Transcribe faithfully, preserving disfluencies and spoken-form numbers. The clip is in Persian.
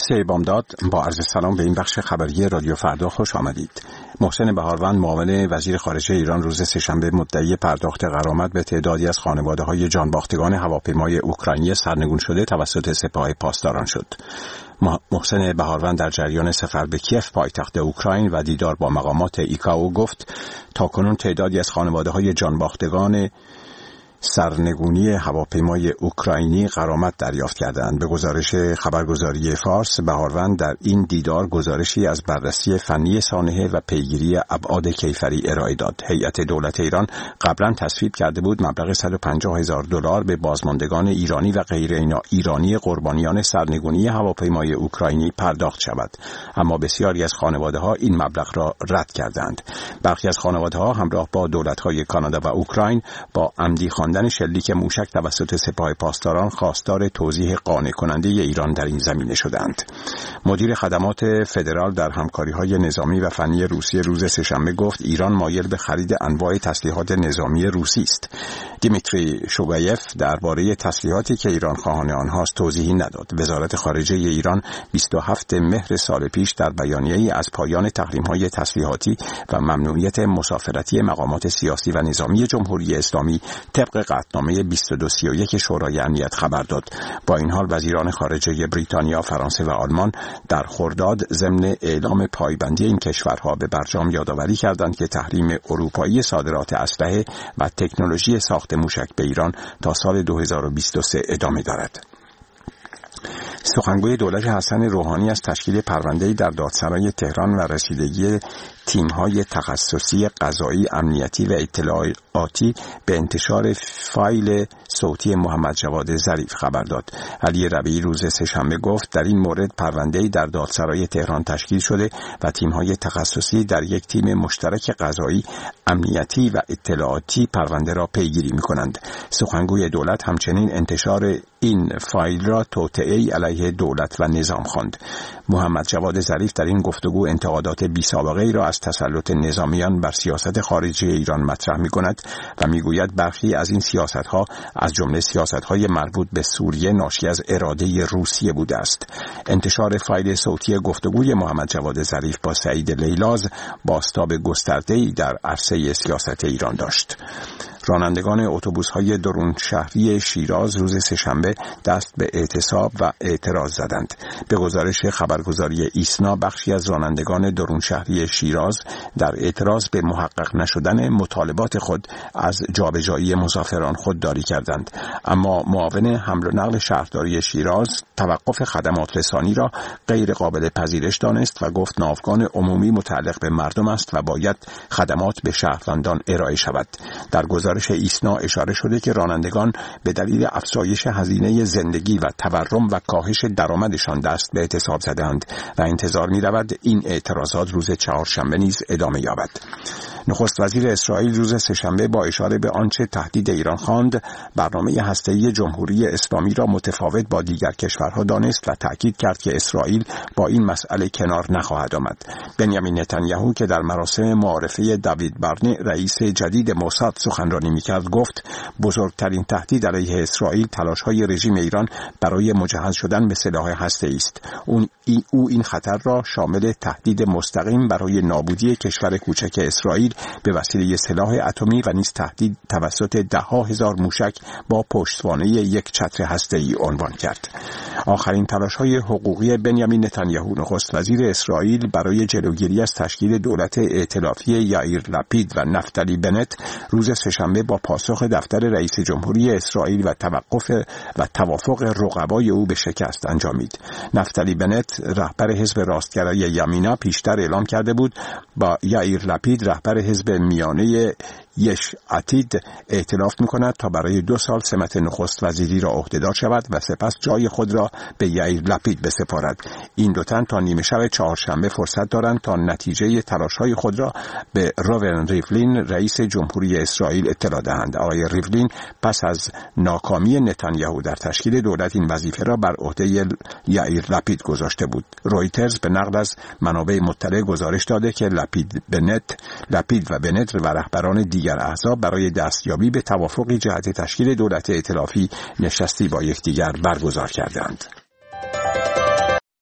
سه بامداد، با عرض سلام به این بخش خبری رادیو فردا خوش آمدید. محسن بهاروند، معاون وزیر خارجه ایران، روز سه‌شنبه مدعی پرداخت غرامت به تعدادی از خانواده‌های جانباختگان هواپیمای اوکراینی سرنگون شده توسط سپاه پاسداران شد. محسن بهاروند در جریان سفر به کیف پایتخت اوکراین و دیدار با مقامات ایکائو گفت تاکنون تعدادی از خانواده‌های جانباختگان سرنگونی هواپیمای اوکراینی غرامت دریافت کردند. به گزارش خبرگزاری فارس، بهاروند در این دیدار گزارشی از بررسی فنی سانحه و پیگیری ابعاد کیفری ارائه داد. هیئت دولت ایران قبلا تصویب کرده بود مبلغ صد و پنجاه هزار دلار به بازماندگان ایرانی و غیر ایرانی قربانیان سرنگونی هواپیمای اوکراینی پرداخت شود، اما بسیاری از خانواده‌ها این مبلغ را رد کردند. برخی از خانواده‌ها همراه با دولت‌های کانادا و اوکراین با عمدی خواندن شلیک موشک توسط سپاه پاسداران خواستار توضیح قانع کننده ایران در این زمینه شدند. مدیر خدمات فدرال در همکاری‌های نظامی و فنی روسیه روز سه‌شنبه گفت ایران مایل به خرید انواع تسلیحات نظامی روسی است. دیمیتری شوگایف درباره تسلیحاتی که ایران خواهان آنهاست توضیحی نداد. وزارت خارجه ایران بیست و هفتم مهر سال پیش در بیانیه‌ای از پایان تحریم‌های تسلیحاتی و ممنوعیت مسافرتی مقامات سیاسی و نظامی جمهوری اسلامی طبق قطعنامه بیست و دو سی و یک شورای امنیت خبر داد. با این حال وزیران خارجه بریتانیا، فرانسه و آلمان در خرداد ضمن اعلام پایبندی این کشورها به برجام یادآوری کردند که تحریم اروپایی صادرات اسلحه و تکنولوژی ساخت موشک به ایران تا سال دو هزار و بیست و سه ادامه دارد. سخنگوی دولت حسن روحانی از تشکیل پرونده‌ای در دادسرای تهران و رسیدگی تیم‌های تخصصی قضایی، امنیتی و اطلاعاتی به انتشار فایل صوتی محمد جواد ظریف خبر داد. علی ربیعی روز سه‌شنبه گفت در این مورد پرونده‌ای در دادسرای تهران تشکیل شده و تیم‌های تخصصی در یک تیم مشترک قضایی، امنیتی و اطلاعاتی پرونده را پیگیری می‌کنند. سخنگوی دولت همچنین انتشار این فایل را توطئه‌ای علیه دولت و نظام خواند. محمد جواد ظریف در این گفتگو انتقادات بی‌سابقه‌ای را از تسلط نظامیان بر سیاست خارجی ایران مطرح می‌کند و می‌گوید برخی از این سیاست‌ها از جمله سیاست‌های مربوط به سوریه ناشی از اراده روسیه بوده است. انتشار فایل صوتی گفتگوی محمد جواد ظریف با سعید لیلاز بازتاب گسترده‌ای در عرصه سیاست ایران داشت. رانندگان اتوبوس‌های درون شهری شیراز روز سه‌شنبه دست به اعتصاب و اعتراض زدند. به گزارش خبرگزاری ایسنا، بخشی از رانندگان درون شهری شیراز در اعتراض به محقق نشدن مطالبات خود از جابجایی مسافران خودداری کردند، اما معاون حمل و نقل شهرداری شیراز توقف خدمات رسانی را غیر قابل پذیرش دانست و گفت ناوگان عمومی متعلق به مردم است و باید خدمات به شهروندان ارائه شود. در گزارش ایسنا اشاره شده که رانندگان به دلیل افزایش هزینه زندگی و تورم و کاهش درآمدشان دست به اعتصاب زدند و انتظار می‌رود این اعتراضات روز چهارشنبه نیز ادامه یابد. نخست وزیر اسرائیل روز سه‌شنبه با اشاره به آنچه تهدید ایران خواند، برنامه هسته‌ای جمهوری اسلامی را متفاوت با دیگر کشورها دانست و تأکید کرد که اسرائیل با این مسئله کنار نخواهد آمد. بنیامین نتانیاهو که در مراسم معارفه دیوید بارنه رئیس جدید موساد سخنرانی می‌کرد گفت بزرگترین تهدید علیه اسرائیل تلاش‌های رژیم ایران برای مجهز شدن به سلاح هسته‌ای است. اون این او این خطر را شامل تهدید مستقیم برای نابودی کشور کوچک اسرائیل به وسیله سلاح اتمی و نیز تهدید توسط ده‌ها هزار موشک با پشتوانه یک چتر هسته‌ای عنوان کرد. آخرین تلاش‌های حقوقی بنیامین نتانیاهو نخست وزیر اسرائیل برای جلوگیری از تشکیل دولت ائتلافی یائیر لپید و نفتالی بنت روز سه‌شنبه با پاسخ دفتر رئیس جمهوری اسرائیل و توقف و توافق رقبای او به شکست انجامید. نفتالی بنت رهبر حزب راستگرای یمینا پیشتر اعلام کرده بود با یائیر لپید رهبر حزب میانه یش عتید ائتلاف می‌کند تا برای دو سال سمت نخست وزیری را عهدهدار شود و سپس جای خود را به یائیر لپید بسپارد. این دو تن تا نیمه شب چهارشنبه فرصت دارند تا نتیجه تلاش‌های خود را به روون ریولین رئیس جمهوری اسرائیل اطلاع دهند. آقای ریولین پس از ناکامی نتانیاهو در تشکیل دولت این وظیفه را بر عهده یائیر لپید گذاشته بود. رویترز به نقل از منابع مطلع گزارش داده که لپید بنت لپید و بنت و رهبران دیگر احزاب برای دستیابی به توافقی جهت تشکیل دولت ائتلافی نشستی با یکدیگر برگزار کردند.